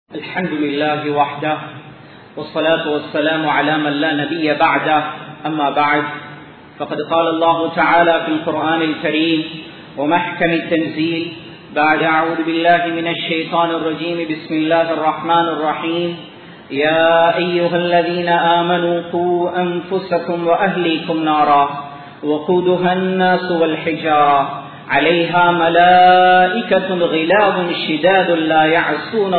الحمد لله وحده والصلاة والسلام على من لا نبي بعده أما بعد فقد قال الله تعالى في القرآن الكريم ومحكم التنزيل بعد أعوذ بالله من الشيطان الرجيم بسم الله الرحمن الرحيم يا أيها الذين آمنوا قوا أنفسكم وأهليكم نارا وقودها الناس والحجارة عليها ملائكة غلاظ شداد لا يعصون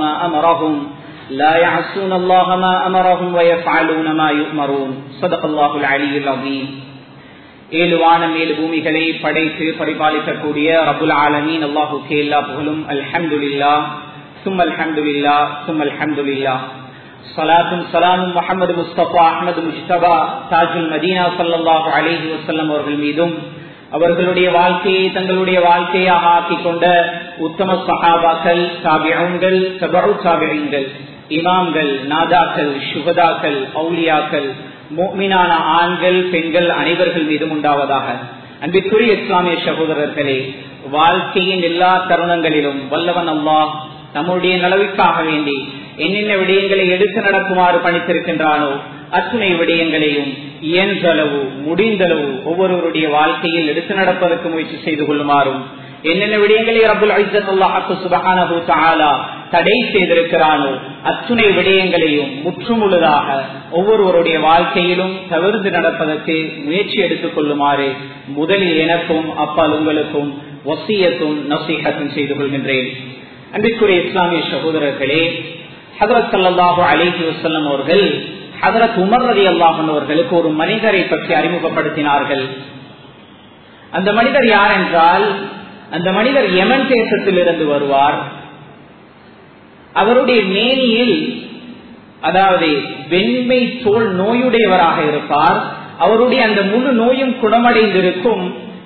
الله ما أمرهم ويفعلون ما يؤمرون صدق الله العلي العظيم. ஏழு வானம் ஏழு பூமிகளை படைத்து பரிபாலிக்கக்கூடிய ரப்புல் ஆலமீன் அல்லாஹுக்கே எல்லா புகழும். அல்ஹம்துலில்லாஹ் சும்ம அல்ஹம்துலில்லாஹ் சும்ம அல்ஹம்துலில்லாஹ். ஸலாத்தும் ஸலாமும் முஹம்மது முஸ்தபா அஹ்மது முஜ்தபா தாஜுல் மதீனா ஸல்லல்லாஹு அலைஹி வஸல்லம் அவர்கள் மீதும் அவர்களுடைய வாழ்க்கையை தங்களுடைய வாழ்க்கையாக ஆக்கிக் கொண்ட உத்தம சஹாபாக்கள், தாபிஊன்கள், தபஉ தாபிஈன்கள், இமாம்கள், நாதாக்கள், ஷுஹதாக்கள், அவுலியாக்கள், முஃமினான ஆண்கள் பெண்கள் அனைவர்கள் மீதும் உண்டாவதாக. அன்பிற்குரிய இஸ்லாமிய சகோதரர்களே, வாழ்க்கையின் எல்லா தருணங்களிலும் வல்லவன் அல்லாஹ் நம்முடைய நலவுக்காக வேண்டி என்னென்ன விடயங்களை எடுத்து நடக்குமாறு பணித்திருக்கின்றானோ அத்துணை விடயங்களையும் இயன்றளவு முடிந்தளவு ஒவ்வொருவருடைய வாழ்க்கையில் எடுத்து நடப்பதற்கு முயற்சி செய்து கொள்ளுமாறும், என்னென்ன விடயங்களை ரப்புல் இஸ்ஸத் அல்லாஹ் சுப்ஹானஹு வ தஆலா தடை செய்திருக்கிறானோ அத்துணை விடயங்களையும் முற்றுமுழுதாக ஒவ்வொருவருடைய வாழ்க்கையிலும் தவிர்த்து நடப்பதற்கு முயற்சி எடுத்துக் கொள்ளுமாறு முதலில் எனக்கும் அப்பால் உங்களுக்கும் வசியத்தும் நசீஹத்தும் செய்து கொள்கின்றேன். அன்பிற்குரிய இஸ்லாமிய சகோதரர்களே, ஹஜ்ரத் ஸல்லல்லாஹு அலைஹி வஸல்லம் அவர்கள் ஹஜ்ரத் உமர் ரலியல்லாஹு அன்ஹு அவர்களுக்கு ஒரு மனிதரை பற்றி அறிமுகப்படுத்தினார்கள். அந்த மனிதர் யார் என்றால், அந்த மனிதர் யமன் தேசத்தில் இருந்து வருவார். அவருடைய மேனியில் அதாவது வெண்மை தோல் நோயுடையவராக இருப்பார். அவருடைய அந்த முழு நோயும் குணமடைந்திருக்கும்.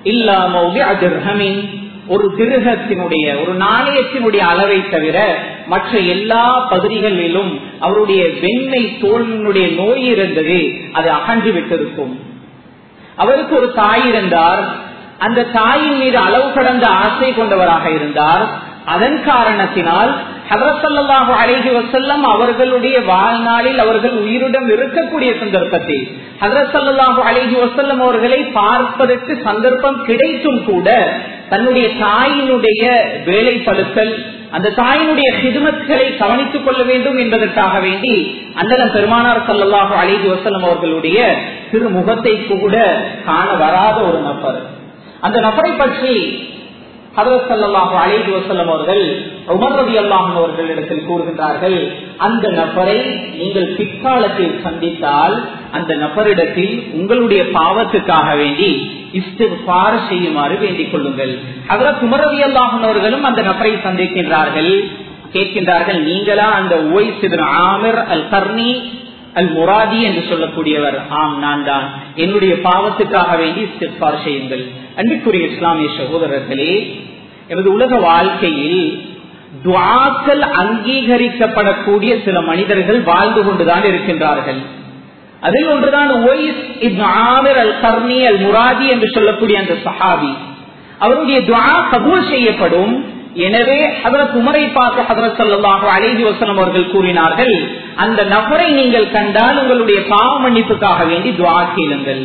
ஒரு திருகத்தினுடைய ஒரு நாணயத்தினுடைய அளவை தவிர மற்ற எல்லா பகுதிகளிலும் அவருடைய வெண்மை தோலினுடைய நோய் இருந்தது, அது அகன்று விட்டிருக்கும். அவருக்கு ஒரு தாய் இருந்தார். அந்த தாயின் மீது அளவு கடந்த ஆசை கொண்டவராக இருந்தார். அதன் காரணத்தினால் ஹஜ்ரத் ஸல்லல்லாஹு அலைஹி வஸல்லம் அவர்களுடைய வாழ்நாளில் அவர்கள் உயிருடன் இருக்கக்கூடிய சந்தர்ப்பத்தில் ஹஜ்ரத் ஸல்லல்லாஹு அலைஹி வஸல்லம் அவர்களை பார்ப்பதற்கு சந்தர்ப்பம் கிடைத்தும் கூட தன்னுடைய தாயினுடைய வேலை பழுக்கள், அந்த தாயினுடைய ஹிதுமத்களை கவனித்துக் கொள்ள வேண்டும் என்பதற்காக வேண்டி அண்ணன் பெருமானார் ஸல்லல்லாஹு அலைஹி வஸல்லம் அவர்களுடைய திருமுகத்தை கூட காண வராத ஒரு நபர். அந்த நபரை பற்றி ஹஜ்ரத் ஸல்லல்லாஹு அலைஹி வஸல்லம் அவர்கள் உமர் ரலியல்லாஹு அன்ஹு அவர்களிடத்தில் கூறுகின்றார்கள், அந்த நபரை நீங்கள் பிற்காலத்தில் சந்தித்தால் அந்த நபரிடத்தில் உங்களுடைய பாவத்துக்காக வேண்டி இஸ்திக்ஃபார் செய்யுமாறு வேண்டிக் கொள்ளுங்கள். ஹஜ்ரத் உமர் ரலியல்லாஹு அன்ஹு அவர்களும் அந்த நபரை சந்திக்கின்றார்கள். கேட்கின்றார்கள், நீங்களா அந்த உவைஸ் இப்னு ஆமிர் அல் கர்னி அல் முராதி என்று சொல்லக்கூடியவர்? ஆம், நான் தான். என்னுடைய பாவத்துக்காக வேண்டி இஸ்திக்ஃபார் செய்யுங்கள். அன்பிற்குரிய இஸ்லாமிய சகோதரர்களே, எனது உலக வாழ்க்கையில் துஆக்கள் அங்கீகரிக்கப்படக்கூடிய சில மனிதர்கள் வாழ்ந்து கொண்டுதான் இருக்கின்றார்கள். அதில் ஒன்றுதான் உவைஸ் இப்னு ஆமிர் அல் கர்னி அல் முராதி என்று சொல்லக்கூடிய அந்த சஹாபி. அவருடைய துஆ கபூல் செய்யப்படும். எனவே ஹஜ்ரத் உமரை பார்த்து ஹஜ்ரத் ஸல்லல்லாஹு அலைஹி வஸல்லம் அவர்கள் கூறினார்கள், அந்த நபரை நீங்கள் கண்டால் உங்களுடைய பாவ மன்னிப்புக்காக வேண்டி துஆ கேளுங்கள்.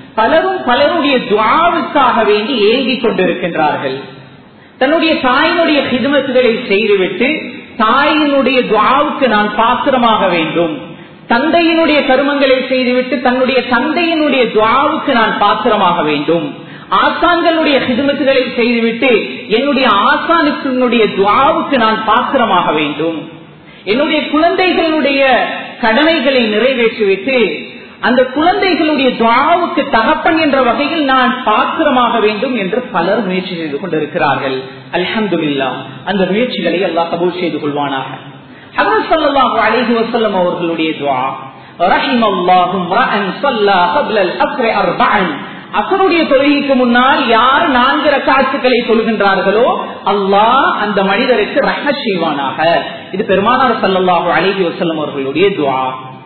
பலருடைய துஆவுக்காக வேண்டி ஏங்கிக் கொண்டிருக்கின்றார்கள். தன்னுடைய தாயினுடைய ஹிதுமத்துகளை செய்துவிட்டு தாயினுடைய துஆவுக்கு நான் பாத்திரமாக வேண்டும், தந்தையினுடைய கருமங்களை செய்துவிட்டு தன்னுடைய தந்தையினுடைய துஆவுக்கு நான் பாத்திரமாக வேண்டும், ஆசான்களுடைய ஹிதுமத்துகளை செய்துவிட்டு என்னுடைய ஆசானுடைய துஆவுக்கு நான் பாத்திரமாக வேண்டும், என்னுடைய குழந்தைகளுடைய கடமைகளை நிறைவேற்றிவிட்டு அந்த குழந்தைகளுடைய துஆவுக்கு தகப்பன் என்ற வகையில் நான் பாத்திரமாக வேண்டும் என்று பலர் முயற்சி செய்து கொண்டிருக்கிறார்கள். அல்ஹம்துலில்லாஹ், அந்த முயற்சிகளை அல்லாஹ் கபூல் செய்து கொள்வானாக. ஹஜ்ரத் ஸல்லல்லாஹு அலைஹி வஸல்லம் அவர்களுடைய துஆ, ரஹிமல்லாஹு ரஅன் ஸல்லா قبل العصر 4, அஸ்ருடைய தொழுகைக்கு முன்னால் யார் 4 ரக்காத்துக்களை தொழுகின்றார்களோ அல்லாஹ் அந்த மனிதருக்கு ரஹ்மத் செய்வானாக. இது பெருமானார் ஸல்லல்லாஹு அலைஹி வஸல்லம் அவர்களுடைய துஆ.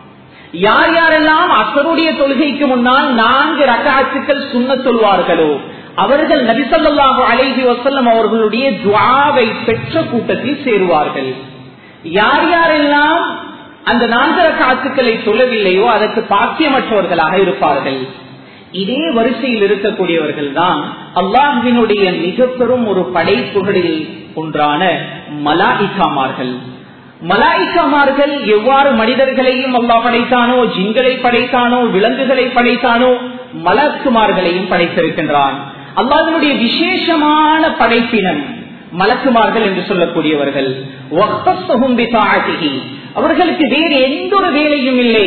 யார் யாரெல்லாம் அஸ்ருடைய தொழுகைக்கு முன்னால் 4 ரக்காத்துக்கள் சுன்னத் தொழுவார்களோ அவர்கள் நபி ஸல்லல்லாஹு அலைஹி வஸல்லம் அவர்களுடைய துஆவை பெற்ற கூட்டத்தில் சேருவார்கள். யார் யாரெல்லாம் அந்த 4 ரக்காத்துக்களை சொல்லவில்லையோ அதற்கு பாக்கியமற்றவர்களாக இருப்பார்கள். இதே வரிசையில் இருக்கக்கூடியவர்கள் தான் அல்லாஹ்வினுடைய மிக பெரும் ஒரு படைப்புகளில் ஒன்றான மலாயிகாமார்கள். மலாயிகாமார்கள் எவ்வாறு மனிதர்களையும் அல்லாஹ் படைத்தானோ, ஜின்களை படைத்தானோ, விலங்குகளை படைத்தானோ, மலக்குமார்களையும் படைத்திருக்கின்றான். அல்லாஹ்வினுடைய விசேஷமான படைப்பினம் மலக்குமார்கள் என்று சொல்லக்கூடியவர்கள். அவர்களுக்கு வேறு எந்த ஒரு வேலையும் இல்லை.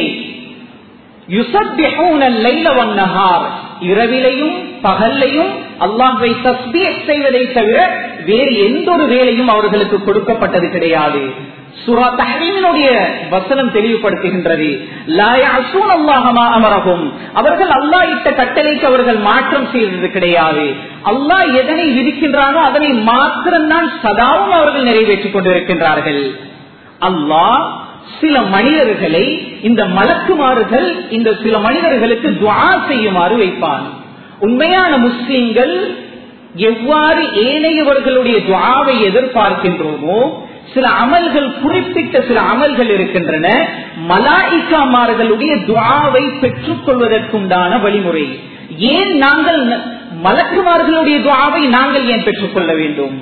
இரவிலையும் பகல்லையும் அல்லாஹ்வை தஸ்பீஹ் செய்வதை தவிர வேறு எந்த ஒரு வேலையும் அவர்களுக்கு கொடுக்கப்பட்டது கிடையாது. சூரா தஹ்ரீமினுடைய வசனம் தெளிவுபடுத்துகின்றது, லா யஅஸூன அல்லாஹ மா அமரஹும், அவர்கள் அல்லாஹ் இட்ட கட்டளைக்கு அவர்கள் மாற்றம் செய்தது கிடையாது. அல்லாஹ் எதனை விதிக்கின்றானோ அதனை மாத்திரம்தான் சதாவும் அவர்கள் நிறைவேற்றிக் கொண்டிருக்கின்றார்கள். அல்லாஹ் சில மனிதர்களை, இந்த மலக்குமார்கள் இந்த சில மனிதர்களுக்கு துஆ செய்யுமாறு வைப்பான். உண்மையான முஸ்லிம்கள் எவ்வாறு ஏனையவர்களுடைய துஆவை எதிர்பார்க்கின்றோமோ, சில அமல்கள், குறிப்பிட்ட சில அமல்கள் இருக்கின்றன, மலாயிகாமார்களுடைய துஆவை பெற்றுக் கொள்வதற்குண்டான வழிமுறை. ஏன் நாங்கள் மலக்குமார்களுடைய துஆவை நாங்கள் ஏன் பெற்றுக் கொள்ள வேண்டும்?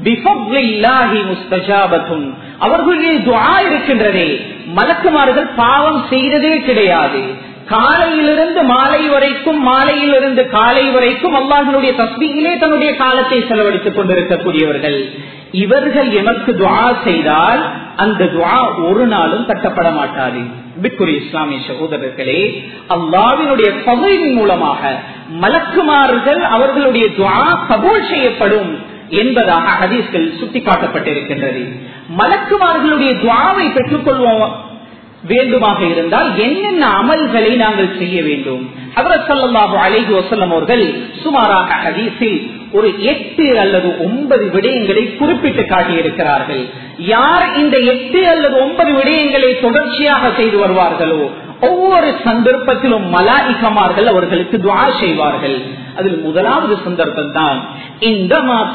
அவர்களுடைய துஆ இருக்கின்றதே, மலக்குமார்கள் பாவம் செய்ததே கிடையாது. காலையிலிருந்து மாலை வரைக்கும், மாலையிலிருந்து காலை வரைக்கும் அல்லாஹ்வினுடைய தஸ்பீஹிலே தன்னுடைய காலத்தை செலவழித்துக் கொண்டிருக்கக்கூடியவர்கள். இவர்கள் எமக்கு துஆ செய்தால் அந்த துஆ ஒரு நாளும் தட்டப்பட மாட்டாது. பிக்குரிய இஸ்லாமிய சகோதரர்களே, அல்லாஹ்வினுடைய பதவியின் மூலமாக மலக்குமார்கள் அவர்களுடைய துஆ கபூல் செய்யப்படும் என்பதாக ஹதீஸ்கள் சுட்டிக்காட்டப்பட்டிருக்கின்றது. மலக்குமார்களுடைய துஆவை பெற்றுக் கொள்வோம் வேண்டுமாக இருந்தால் என்னென்ன அமல்களை நாங்கள் செய்ய வேண்டும்? ஹஜ்ரத் ஸல்லல்லாஹு அலைஹி வஸல்லம் அவர்கள் சுமாராக ஹதீஸில் ஒரு 8 அல்லது 9 விடயங்களை குறிப்பிட்டு காட்டியிருக்கிறார்கள். யார் இந்த 8 அல்லது 9 விடயங்களை தொடர்ச்சியாக செய்து வருவார்களோ ஒவ்வொரு சந்தர்ப்பத்திலும் மலாயிகமார்கள் அவர்களுக்கு துஆ செய்வார்கள். அதில் முதலாவது சந்தர்ப்பம் தான் இந்த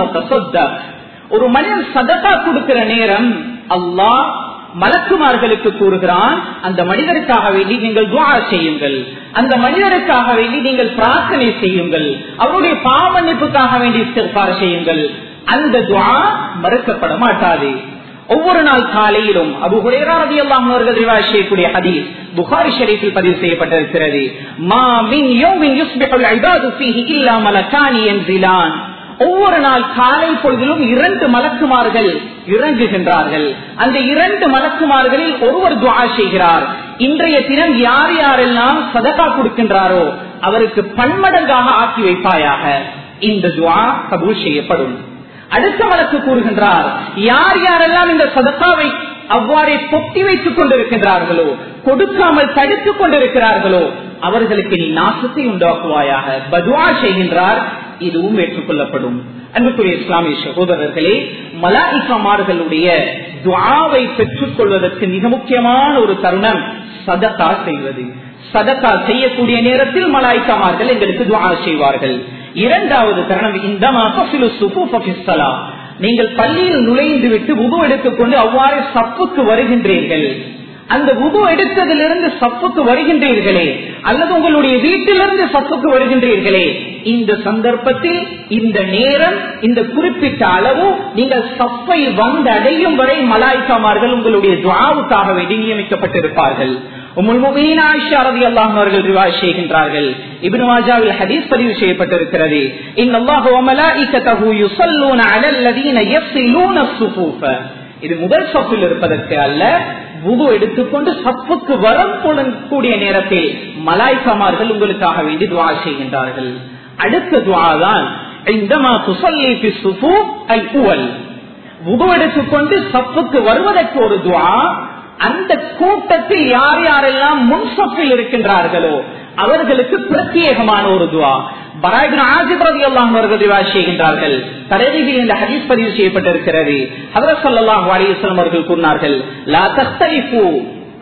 ஒரு மனிதன் சதகா கொடுக்கிற நேரம் அல்லாஹ் மலக்குமார்களுக்கு கூறுகிறான், அந்த மனிதருக்காக வேண்டி நீங்கள் துஆ செய்யுங்கள், அந்த மனிதருக்காக வேண்டி நீங்கள் பிரார்த்தனை செய்யுங்கள், அவருடைய பாவ மன்னிப்புக்காக வேண்டி இஸ்திக்ஃபார் செய்யுங்கள். அந்த துஆ மறுக்கப்பட மாட்டாது. ஒவ்வொரு நாள் காலையிலும் அபூ ஹுரைரா ரலியல்லாஹு அன்ஹு அவர்கள் ரிவாயத் செய்யக்கூடிய ஹதீஸ் புகாரி ஷரீஃபில் பதிவு செய்யப்பட்டிருக்கிறது. மா மின் யௌமின் யுஸ்பிஹுல் இபாது ஃபீஹி இல்லா மலகானி யன்ஸிலான். ஒவ்வொரு நாள் காலை பொழுதிலும் 2 மலக்குமார்கள் இறங்குகின்றார்கள். அந்த 2 மலக்குமார்களில் ஒருவர் துஆ செய்கிறார், இன்றைய தினம் யார் யாரெல்லாம் சதகா கொடுக்கின்றாரோ அவருக்கு பன்மடங்காக ஆக்கி வைப்பாயாக, இந்த துஆ கபூல் செய்யப்படும். அடுத்த மலக்கு கூறுகின்றார், யார் யாரெல்லாம் இந்த சதகாவை அவ்வாறே பொட்டி வைத்துக் கொண்டிருக்கின்றார்களோ, கொடுக்காமல் தடுத்துக் கொண்டிருக்கிறார்களோ அவர்களுக்கு நீ நாசத்தை உண்டாக்குவாயாக, பதுவா செய்கின்றார், இதுவும் ஏற்றுக்கொள்ளப்படும். அன்புக்குரிய இஸ்லாமிய சகோதரர்களே, மலாயிகமார்களுடைய துஆவை பெற்றுக் கொள்வதற்கு மிக முக்கியமான ஒரு தருணம் சதகா செய்வது. சதகா செய்யக்கூடிய நேரத்தில் மலாயிகமார்கள் எங்களுக்கு துஆ செய்வார்கள். இரண்டாவது தருணம் இந்தமா ஃபஸிலு ஸுஃபூஃப ஃபிஸ்ஸலா. நீங்கள் பள்ளியில் நுழைந்து விட்டு வுது எடுத்துக் கொண்டு அவ்வாறு சப்புக்கு வருகின்றீர்கள். அந்த வுது எடுத்ததிலிருந்து சப்புக்கு வருகின்றீர்களே, அல்லது உங்களுடைய வீட்டிலிருந்து சப்புக்கு வருகின்றீர்களே, இந்த சந்தர்ப்பத்தில் இந்த நேரம், இந்த குறிப்பிட்ட அளவு நீங்கள் சப்பை வந்தடையும் வரை மலாயிகமார்கள் உங்களுடைய துஆவுக்காக வேண்டி நியமிக்கப்பட்டிருப்பார்கள். உம்முல் முஃமினீன் ஆயிஷா ரலியல்லாஹு அன்ஹா அவர்கள் ரிவாயத் செய்கின்றார்கள், இப்னு மாஜாவில் ஹதீஸ் பதிவு செய்யப்பட்டிருக்கிறது, இன்னல்லாஹு வ மலாயிகத்தஹு யுஸல்லூன அலல் லதீன யஸ்ஸிலூன ஸுஃபூஃப. இது முதல் சப்பில் இருப்பதற்கு அல்ல, வுது எடுத்துக்கொண்டு சப்புக்கு வரக்கூடிய நேரத்தில் மலாயிகமார்கள் உங்களுக்காக வேண்டி துஆ செய்கின்றார்கள். அடுத்த துஆ தான் இந்தமா துஸல்லி ஃபி ஸுஃபூஃப் அல் உவல். வுது எடுத்துக்கொண்டு சப்புக்கு வருவதற்கு ஒரு துஆ. அந்த கூட்டத்தில் யார் யாரெல்லாம் முன்சப்பில் இருக்கின்றார்களோ அவர்களுக்கு பிரத்யேகமான ஒரு துஆ. பரா இப்னு ஆஸிப் ரலியல்லாஹு அன்ஹு அவர்கள் ரிவாயத் செய்கின்றார்கள், தரீபில் இந்த ஹதீஸ் பதிவு செய்யப்பட்டிருக்கிறது. ஹஜ்ரத் ஸல்லல்லாஹு அலைஹி வஸல்லம் அவர்கள் கூறினார்கள், லா தக்தலிஃபு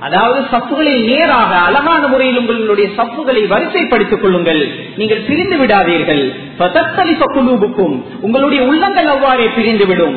அதாவது சப்புகளில் நேராக அழகான முறையில் உங்களுடைய சப்புகளை வரிசைப்படுத்திக் கொள்ளுங்கள். நீங்கள் பிரிந்து விடாதீர்கள். உங்களுடைய உள்ளங்கள் அவ்வாறே பிரிந்துவிடும்.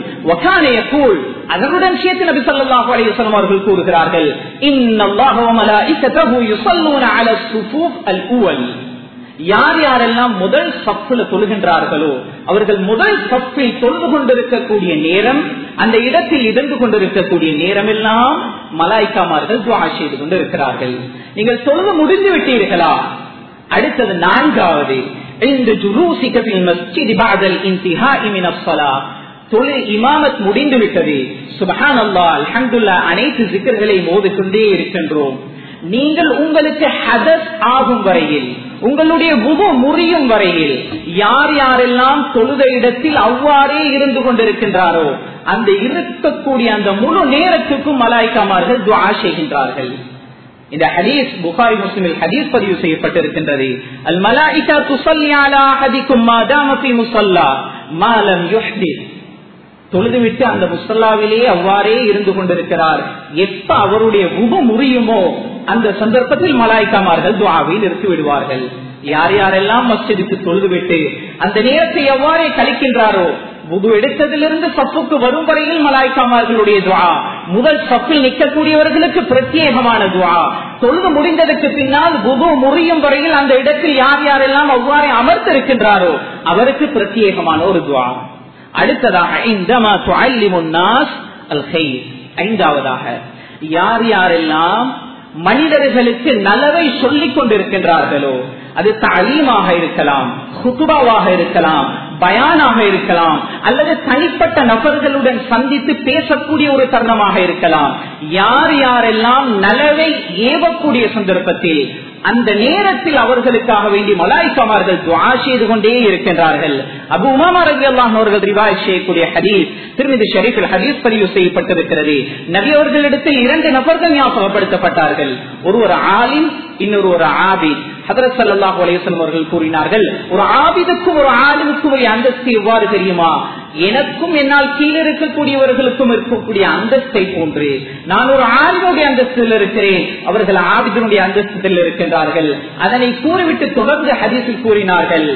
அதனுடன் சேர்த்து நபி ஸல்லல்லாஹு அலைஹி வஸல்லம் அவர்கள் கூறுகிறார்கள், இன்னல்லாஹ வ மலாயிகத்தஹு யுஸல்லூன அலஸ் ஸுஃபூஃப் அல்-ஊவல். யார் யாரெல்லாம் முதல் சஃப்ல தொழுகின்றார்களோ அவர்கள் முதல் சஃப்பில் தொழுது கொண்டிருக்கக்கூடிய நேரம், அந்த இடத்தில் இருந்து கொண்டிருக்கக்கூடிய நேரம் எல்லாம் மலாய்க்காமார்கள் துஆ செய்து கொண்டிருக்கிறார்கள். நீங்கள் தொழுது முடிந்து விட்டீர்களா? அடுத்தது நான்காவது, இந்த ஜுலூஸிக ஃபில் மஸ்ஜித் பஅதல் இன்திஹாஇ மினஸ் ஸலாத். தொழில் இமாமத் முடிந்து விட்டது. சுப்ஹானல்லாஹ், அல்ஹம்துலில்லாஹ், அனைத்து ஜிக்ர்களை ஓதிக்கொண்டே இருக்கின்றோம். நீங்கள் உங்களுக்கு ஹதஸ் ஆகும் வரையில், உங்களுடைய வுது முறியும் வரையில் யார் யாரெல்லாம் தொழுத இடத்தில் அவ்வாறே இருந்து கொண்டிருக்கின்றாரோ அந்த இருக்கக்கூடிய அந்த முழு நேரத்துக்கும் மலாய்க்காமார்கள் துஆ செய்கின்றார்கள். இந்த ஹதீஸ் புகாரி முஸ்லிமில் ஹதீஸ் பதிவு செய்யப்பட்டிருக்கின்றது. அல் மலாயிகா துஸல்லி அலா அஹதிக்கும் மா தாம ஃபீ முஸல்லா மா லம் யுஹ்திஸ். தொழுதுவிட்டு அந்த முஸல்லாவிலேயே அவ்வாறே இருந்து கொண்டிருக்கிறார். எப்ப அவருடைய வுது முறியுமோ அந்த சந்தர்ப்பத்தில் மலாய்க்காமார்கள் துஆவை நிறுத்தி விடுவார்கள். யார் யாரெல்லாம் மஸ்ஜிதுக்கு தொழுதுவிட்டு அந்த நேரத்தை எவ்வாறே கழிக்கின்றாரோ, வுது எடுத்ததிலிருந்து சப்புக்கு வரும் வரையில் மலாய்க்காமார்களுடைய துஆ, முதல் சப்பில் நிற்கக்கூடியவர்களுக்கு பிரத்யேகமான துஆ, தொழுது முடிந்ததற்கு பின்னால் வுது முறியும் வரையில் அந்த இடத்தில் யார் யாரெல்லாம் அவ்வாறே அமர்ந்திருக்கின்றாரோ அவருக்கு பிரத்யேகமான ஒரு துஆ. அடுத்ததாக இந்தமா துஅல்லிமுன் நாஸ் அல் கைர். ஐந்தாவதாக, யார் யாரெல்லாம் மனிதர்களுக்கு நலவை சொல்லிக் கொண்டிருக்கின்றார்களோ, அது தலீமாக இருக்கலாம், குதுபாவாக இருக்கலாம், பயானாக இருக்கலாம், அல்லது தனிப்பட்ட நபர்களுடன் சந்தித்து பேசக்கூடிய ஒரு தருணமாக இருக்கலாம். யார் யாரெல்லாம் நலவை ஏவக்கூடிய சந்தர்ப்பத்தில் அந்த நேரத்தில் அவர்களுக்காக வேண்டி மலாய்க்காமார்கள் துஆ செய்து கொண்டே இருக்கின்றார்கள். அபூ உமாமா ரலியல்லாஹு அன்ஹு அவர்கள் ரிவாயத் செய்யக்கூடிய ஹதீஸ் திர்மிதி ஷரீஃபில் ஹதீஸ் பதிவு செய்யப்பட்டிருக்கிறது. நபி அவர்களிடத்தில் 2 நபர்கள் ஞாபகப்படுத்தப்பட்டார்கள். ஒருவர் ஆலிம், இன்னொரு ஒரு ஆபித். ஹஜ்ரத் ஸல்லல்லாஹு அலைஹி வஸல்லம் அவர்கள் கூறினார்கள், ஒரு ஆபிதுக்கும் ஒரு ஆலிமுக்கும் உள்ள அந்தஸ்து எவ்வாறு தெரியுமா? எனக்கும் என்னால் கீழே இருக்கக்கூடியவர்களுக்கும் இருக்கக்கூடிய அந்தஸ்தை போன்று நான் ஒரு ஆலிமுடைய அந்தஸ்தில் இருக்கிறேன், அவர்கள் ஆபிதனுடைய அந்தஸ்தில் இருக்கின்றார்கள். அதனை கூறிவிட்டு தொடர்ந்து ஹதீஸில் கூறினார்கள்,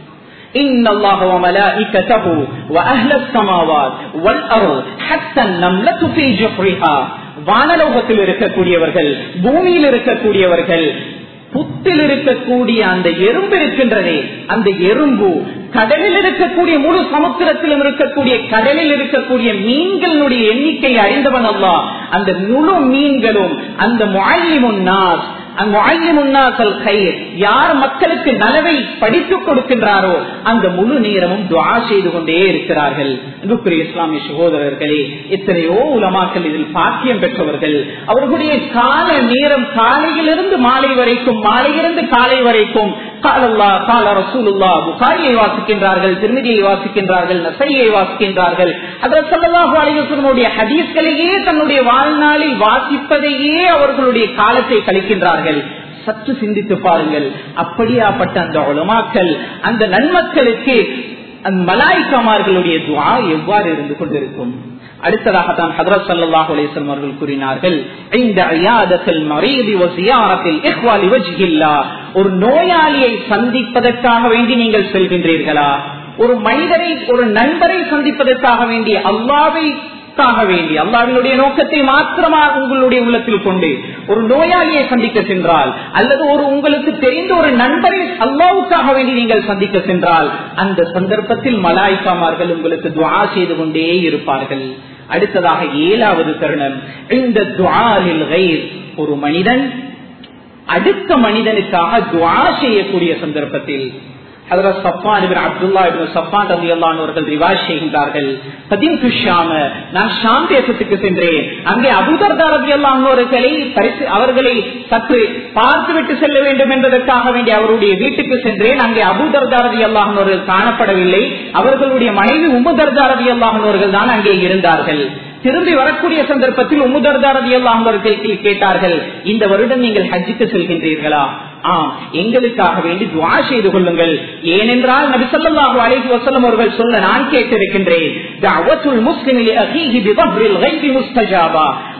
இன்னல்லாஹ வ மலாயிகத்தஹு வ அஹ்லஸ் ஸமாவாத் வல் அர்த் ஹத்தா நம்லத்து ஃபீ ஜுஹ்ரிஹா. வானலோகத்தில் இருக்கக்கூடியவர்கள், பூமியில் இருக்கக்கூடியவர்கள், புத்தில் இருக்கக்கூடிய அந்த எறும்பு இருக்கின்றதே, அந்த எறும்பு, கடலில் இருக்கக்கூடிய முழு சமுத்திரத்திலும் இருக்கக்கூடிய கடலில் இருக்கக்கூடிய மீன்களுடைய எண்ணிக்கை அறிந்தவன் அல்லாஹ். அந்த முழு மீன்களும் அந்த முஅல்லிமுன் நாஸ், யார் மக்களுக்கு நலவை படித்துக் கொடுக்கின்றாரோ அந்த முழு நேரமும் துஆ செய்து கொண்டே இருக்கிறார்கள். அன்புக்குரிய இஸ்லாமிய சகோதரர்களே, எத்தனையோ உலமாக்கள் இதில் பாக்கியம் பெற்றவர்கள். அவர்களுடைய கால நேரம் காலையிலிருந்து மாலை வரைக்கும், மாலையிலிருந்து காலை வரைக்கும் புகாரியை வாசிக்கின்றார்கள், திருமிதியை வாசிக்கின்றார்கள், நஸஈயை வாசிக்கின்றார்கள். ஹஜ்ரத் ஸல்லல்லாஹு அலைஹி வஸல்லம் ஹதீஸ்களையே தன்னுடைய வாழ்நாளில் வாசிப்பதையே அவர்களுடைய காலத்தை கழிக்கின்றார்கள். சற்று சிந்தித்து பாருங்கள். அப்படியாப்பட்ட அந்த உலமாக்கள், அந்த நன்மக்களுக்கு அந்த மலாயிக்காமார்களுடைய துஆ எவ்வாறு இருந்து கொண்டிருக்கும்? அடுத்ததாகத்தான் ஹஜ்ரத் ஸல்லல்லாஹு அலைஹி வஸல்லம் அவர்கள் கூறினார்கள், இந்த இயாதத்துல் மரீதி வ ஜியாரத்துல் இஹ்வா லிவஜ்ஹில்லாஹ். ஒரு நோயாளியை சந்திப்பதற்காக வேண்டி நீங்கள் செல்கின்றீர்களா? ஒரு மனிதரை, ஒரு நண்பரை சந்திப்பதற்காக வேண்டி, அல்லாஹ்வுக்காக வேண்டி, அல்லாஹ்வினுடைய நோக்கத்தை மாத்திரமாக உங்களுடைய உள்ளத்தில் கொண்டு ஒரு நோயாளியை சந்திக்க சென்றால், அல்லது ஒரு உங்களுக்கு தெரிந்த ஒரு நண்பரை அல்லாஹ்வுக்காக வேண்டி நீங்கள் சந்திக்க சென்றால், அந்த சந்தர்ப்பத்தில் மலாயிக்காமார்கள் உங்களுக்கு துஆ செய்து கொண்டே இருப்பார்கள். அடுத்ததாக 7வது தருணம், இந்த துஆ லில் கைர். ஒரு மனிதன் அடுத்த மனிதனுக்காக துஆ செய்யக்கூடிய சந்தர்ப்பத்தில் ஹஜ்ரத் ஸஃபான் இப்னு அப்துல்லாஹ் இப்னு ஸஃபான் ரலியல்லாஹு அன்ஹு அவர்கள் ரிவாயத் செய்கின்றார்கள், கதீம்து ஷாம, நான் ஷாம் தேசத்துக்கு சென்றேன். அங்கே அபூ தர்தா ரலியல்லாஹு அன்ஹு அவர்களை சற்று பார்த்துவிட்டு செல்ல வேண்டும் என்பதற்காக வேண்டி அவருடைய வீட்டுக்கு சென்றேன். அங்கே அபூ தர்தா ரலியல்லாஹு அன்ஹு அவர்கள் காணப்படவில்லை. அவர்களுடைய மனைவி உம்மு தர்தா ரலியல்லாஹு அன்ஹா அவர்கள் தான் அங்கே இருந்தார்கள். திரும்பி வரக்கூடிய சந்தர்ப்பத்தில் உம்மு தர்தா ரலியல்லாஹு அன்ஹா அவர்கள் கேட்டார்கள், இந்த வருடம் நீங்கள் ஹஜ்ஜுக்கு செல்கின்றீர்களா? ஆம், எங்களுக்காக வேண்டி துஆ செய்து கொள்ளுங்கள். ஏனென்றால் நபி ஸல்லல்லாஹு அலைஹி வஸல்லம் அவர்கள் சொல்ல நான் கேட்டிருக்கின்றேன், தஅவத்துல் முஸ்லிமி லி அகீஹி பிதப்ரில் கைபி முஸ்தஜாபா.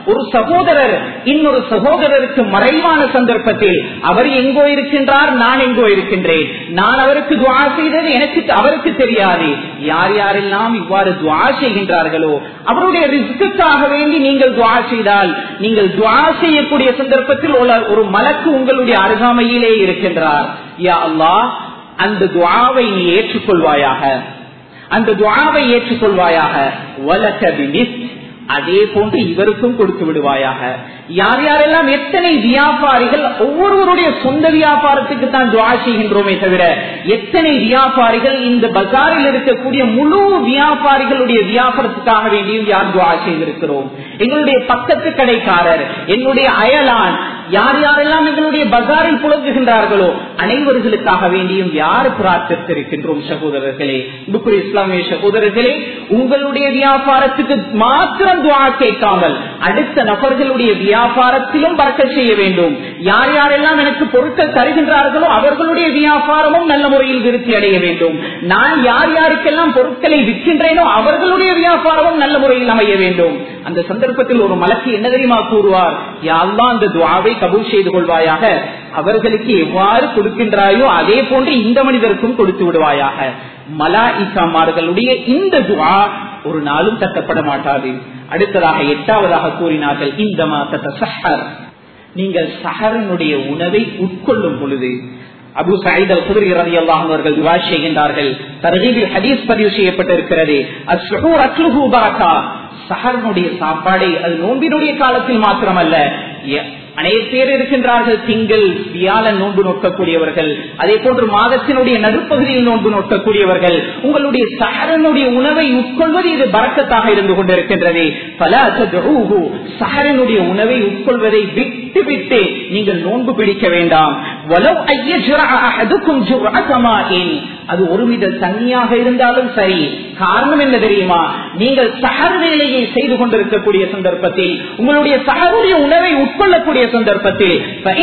ஒரு சகோதரர் இன்னொரு சகோதரருக்கு மறைவான சந்தர்ப்பத்தில் அவர் எங்கோ இருக்கின்றார், நான் எங்கோ இருக்கின்றேன், நான் அவருக்கு துஆ செய்தது அவருக்கு தெரியாது. யார் யாரெல்லாம் இவ்வாறு துஆ செய்கின்றார்களோ அவருடைய ரிஸ்க்குக்காக வேண்டி நீங்கள் துஆ செய்தால், நீங்கள் துஆ செய்யக்கூடிய சந்தர்ப்பத்தில் ஒரு மலக்கு உங்களுடைய அருகாமையிலே இருக்கின்றார். யா அல்லாஹ், அந்த துஆவை நீ ஏற்றுக்கொள்வாயாக, அந்த துஆவை ஏற்றுக்கொள்வாயாக. வலக பிமிஸ், அதே போன்று இவருக்கும் கொடுத்து விடுவாயாக. யார் யாரெல்லாம் எத்தனை வியாபாரிகள் ஒவ்வொருவருடைய சொந்த வியாபாரத்துக்கு தான் துஆ செய்கின்றோமே தவிர எத்தனை வியாபாரிகள் இந்த பஜாரில் இருக்கக்கூடிய முழு வியாபாரிகளுடைய வியாபாரத்துக்காக வேண்டியும் யார் துஆ செய்திருக்கிறோம். எங்களுடைய பக்கத்து கடைக்காரர், என்னுடைய அயலான், யார் யாரெல்லாம் எங்களுடைய பஜாரில் புழங்குகின்றார்களோ அனைவர்களுக்காக வேண்டியும் யார் பிரார்த்தித்திருக்கின்றோம். சகோதரர்களே, இஸ்லாமிய சகோதரர்களே, உங்களுடைய வியாபாரத்துக்கு மாத்திரம் துஆ கேட்காமல் அடுத்த நபர்களுடைய வியாபாரத்திலும் பறக்கச் செய்ய வேண்டும். யார் யாரெல்லாம் எனக்கு பொருட்கள் தருகின்றார்களோ அவர்களுடைய வியாபாரமும் நல்ல முறையில் விருத்தி அடைய வேண்டும். நான் யார் யாருக்கெல்லாம் பொருட்களை விற்கின்றேனோ அவர்களுடைய வியாபாரமும் நல்ல முறையில் அமைய வேண்டும். அந்த சந்தர்ப்பத்தில் ஒரு மலக்கு என்ன தெரியுமா கூறுவார்? யா அல்லாஹ், அந்த துஆவை கபூல் செய்து கொள்வாயாக. அவர்களுக்கு எவ்வாறு கொடுக்கின்றாயோ அதே போன்று இந்த மனிதருக்கும் கொடுத்து விடுவாயாக. மலாயிகாமார்களுடைய இந்த துஆ ஒரு நாளும் தட்டப்பட மாட்டாது. அடுத்ததாக 8வது கூறினார்கள், இந்தமா தத்தஸஹர், நீங்கள் சஹரனுடைய உணவை உட்கொள்ளும் பொழுது. அபூ சயீத் அல்-குத்ரி ரலியல்லாஹு அன்ஹு அவர்கள் துஆ செய்கின்றார்கள். தர்கீபில் ஹதீஸ் பதிவு செய்யப்பட்டிருக்கிறது. அஸ்ஸஹூர் அக்லுஹு பரக்கா, சஹரனுடைய சாப்பாடை அது நோன்பினுடைய காலத்தில் மாத்திரமல்ல, அநேக பேர் இருக்கின்றார்கள் திங்கள் வியாழன் நோன்பு நோக்கக்கூடியவர்கள், அதே போன்று மாதத்தினுடைய நடுப்பகுதியில் நோன்பு நோக்கக்கூடியவர்கள். உங்களுடைய சஹரனுடைய உணவை உட்கொள்வது இது பரக்கத்தாக இருந்து கொண்டிருக்கின்றது. பல சஹரனுடைய உணவை உட்கொள்வதை விட்டு விட்டு நீங்கள் நோன்பு பிடிக்க வேண்டாம். அது ஒரு மீத தண்ணியாக இருந்தாலும் சரி. காரணம் என்ன தெரியுமா? நீங்கள் சஹர் வேலையை செய்து கொண்டிருக்கக்கூடிய சந்தர்ப்பத்தில், உங்களுடைய சஹருடைய உணவை உட்கொள்ளக்கூடிய சந்தர்ப்பத்தில்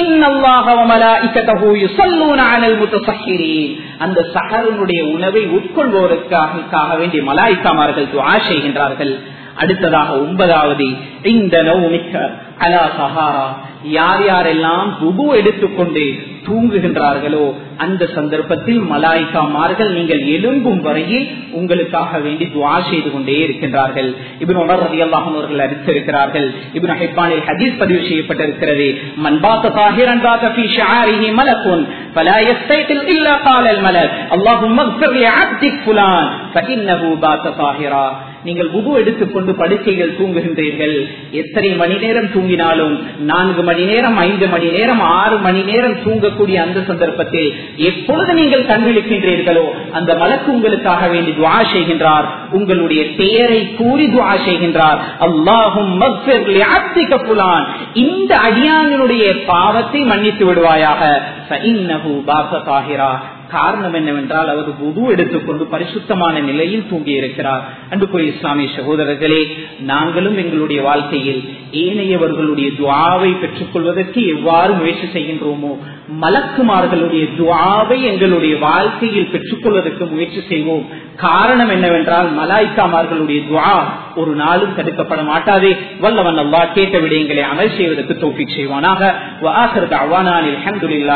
அந்த சஹருடைய உணவை உட்கொள்வோருக்காக வேண்டிய மலாயிக்காமார்கள் துஆ செய்கின்றார்கள். அடுத்ததாக 9வது, இந்த நௌமிக்க அலா சஹாரா, யார் யாரெல்லாம் வுது எடுத்துக்கொண்டு தூங்குகின்றார்களோ அந்த சந்தர்ப்பத்தில் மலாயிகாமார்கள் நீங்கள் எழும்பும் வரையில் உங்களுக்காக வேண்டி துஆ செய்து கொண்டே இருக்கின்றார்கள். இப்னு உமர் ரலியல்லாஹு அன்ஹு அவர்கள் அறிவித்திருக்கிறார்கள். இப்னு ஹிப்பானில் ஹதீஸ் பதிவு செய்யப்பட்டிருக்கிறது. மன் பாத தாஹிரன் பாத ஃபீ ஷஆரிஹி மலக்குன் ஃபலா யஸ்தைகில் இல்லா காலல் மலக் அல்லாஹும்ம இக்ஃபிர் லி அப்திக் ஃபுலான் ஃபஇன்னஹு பாத தாஹிரா. நீங்கள் வுது எடுத்துக்கொண்டு படுக்கைகள் தூங்குகின்றீர்கள். எத்தனை மணி நேரம் தூங்கினாலும் 4 மணி நேரம், 5 மணி நேரம், 6 மணி நேரம் தூங்கக்கூடிய அந்த சந்தர்ப்பத்தில் எப்பொழுது நீங்கள் கண்விழிக்கின்றீர்களோ அந்த மலக்கு உங்களுக்காக வேண்டி துஆ செய்கின்றார். உங்களுடைய பெயரை கூறி துஆ செய்கின்றார். அல்லாஹும்ம இக்ஃபிர் லி அப்திக ஃபுலான், இந்த அடியானுடைய பாவத்தை மன்னித்து விடுவாயாக. ஃபஇன்னஹு பாத தாஹிரா. காரணம் என்னவென்றால் அவர் வுது எடுத்துக்கொண்டு பரிசுத்தமான நிலையில் தூங்கி இருக்கிறார். அன்புக்குரிய இஸ்லாமிய சகோதரர்களே, நாங்களும் எங்களுடைய வாழ்க்கையில் ஏனையவர்களுடைய துஆவை பெற்றுக் கொள்வதற்கு எவ்வாறு முயற்சி செய்கின்றோமோ மலக்குமார்களுடைய துஆவை எங்களுடைய வாழ்க்கையில் பெற்றுக் கொள்வதற்கு முயற்சி செய்வோம். காரணம் என்னவென்றால் மலாயிகாமார்களுடைய துஆ ஒரு நாளும் தடுக்கப்பட மாட்டாதே. வல்லவன் அல்லாஹ் கேட்ட விடயங்களை அமல் செய்வதற்கு தௌஃபீக் செய்வானாக. வ ஆகிரு தஅவானா அல்ஹம்துலில்லாஹ்.